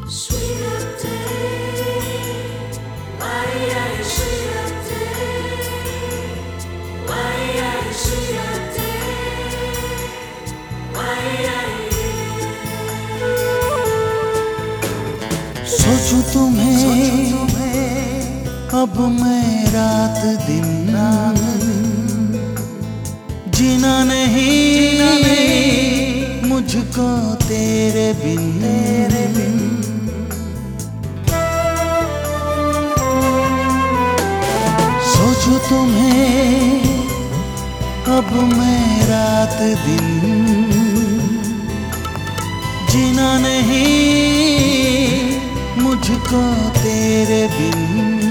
Sweeter day, sweeter day, sweeter day, सोचूं तुम्हें अब मैं रात दिन जीना नहीं मुझको तेरे बिन सोचूं तुम्हें अब मैं रात दिन जीना नहीं मुझको तेरे बिन।